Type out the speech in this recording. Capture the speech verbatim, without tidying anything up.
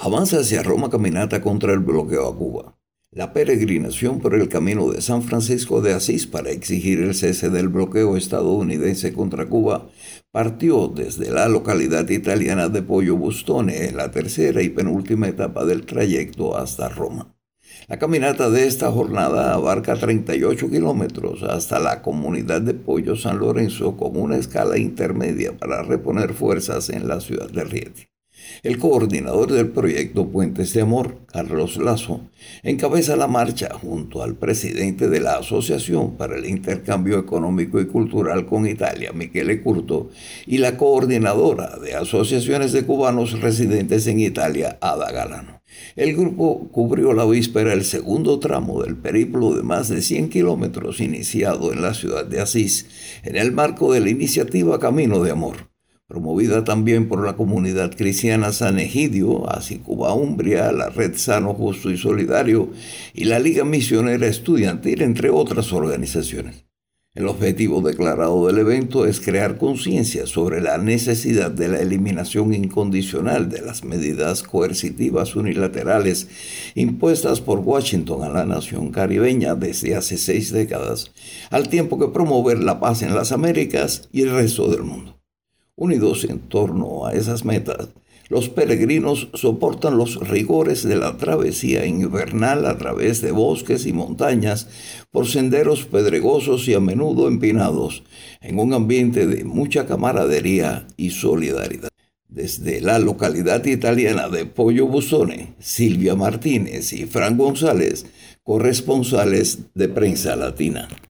Avanza hacia Roma caminata contra el bloqueo a Cuba. La peregrinación por el camino de San Francisco de Asís para exigir el cese del bloqueo estadounidense contra Cuba partió desde la localidad italiana de Poggio Bustone en la tercera y penúltima etapa del trayecto hasta Roma. La caminata de esta jornada abarca treinta y ocho kilómetros hasta la comunidad de Poggio San Lorenzo con una escala intermedia para reponer fuerzas en la ciudad de Rieti. El coordinador del proyecto Puentes de Amor, Carlos Lazo, encabeza la marcha junto al presidente de la Asociación para el Intercambio Económico y Cultural con Italia, Michele Curto, y la coordinadora de asociaciones de cubanos residentes en Italia, Ada Galano. El grupo cubrió la víspera el segundo tramo del periplo de más de cien kilómetros iniciado en la ciudad de Asís, en el marco de la iniciativa Camino de Amor, promovida también por la comunidad cristiana San Egidio, así Cuba Umbria, la Red Sano, Justo y Solidario y la Liga Misionera Estudiantil, entre otras organizaciones. El objetivo declarado del evento es crear conciencia sobre la necesidad de la eliminación incondicional de las medidas coercitivas unilaterales impuestas por Washington a la nación caribeña desde hace seis décadas, al tiempo que promover la paz en las Américas y el resto del mundo. Unidos en torno a esas metas, los peregrinos soportan los rigores de la travesía invernal a través de bosques y montañas, por senderos pedregosos y a menudo empinados, en un ambiente de mucha camaradería y solidaridad. Desde la localidad italiana de Poggio Bustone, Silvia Martínez y Fran González, corresponsales de Prensa Latina.